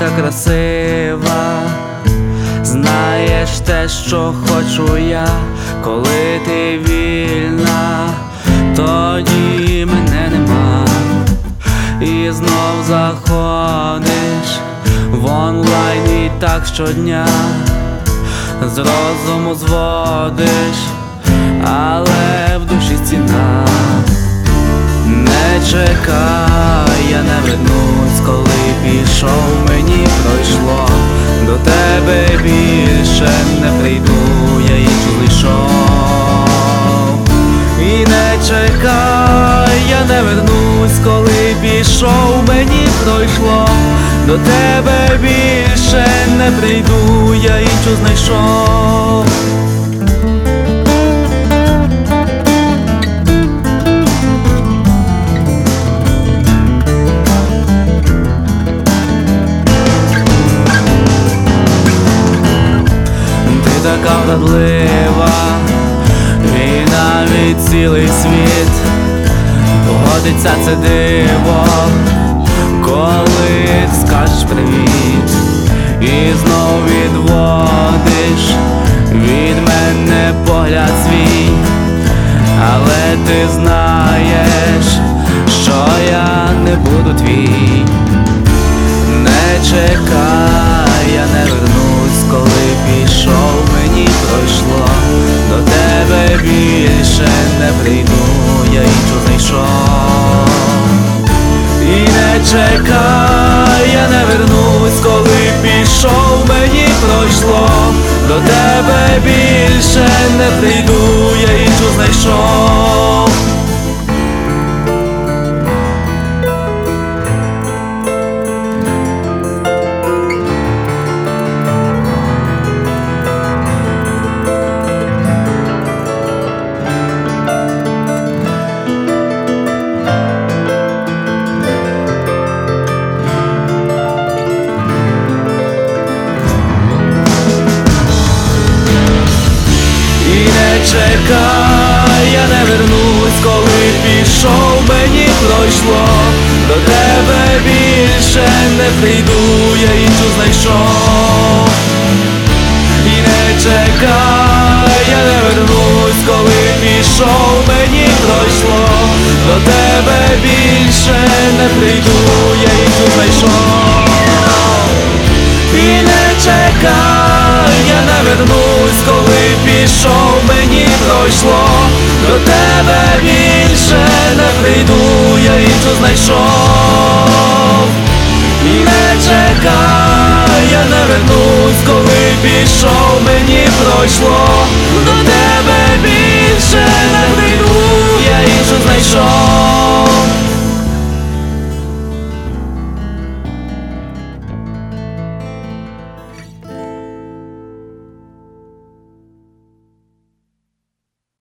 така красива. Знаєш те, що хочу я, коли ти вільна, тоді мене нема. І знов заходиш в онлайн і так щодня, з розуму зводиш, але в душі стіна. Не чекай, я не вернусь, коли пішов, мені пройшло. До тебе більше не прийду, я іншу знайшов. І не чекай, я не вернусь, коли пішов, мені пройшло. До тебе більше не прийду, я іншу знайшов. Така вродлива, і навіть цілий світ погодиться це диво, коли скажеш привіт. І знов відводиш від мене погляд свій, але ти знаєш, що я не буду твій. Не чекай, я не вернусь, коли пішов, мені пройшло. До тебе більше не прийду, я іншу знайшов. І не чекай, я не вернусь, коли пішов, мені пройшло. До тебе більше не прийду, я іншу знайшов. Чекай, я не вернусь, коли пішов, мені пройшло. До тебе більше не прийду, я іншу знайшов. І не чекай, я не вернусь, коли пішов, мені пройшло. До тебе більше не прийду, я іншу знайшов. І не чекай, я не вернусь, коли пішов, мені пройшло. До тебе більше не прийду, я іншу знайшов. І не чекай, я не вернусь, коли пішов, мені пройшло. До тебе більше не прийду, я іншу знайшов.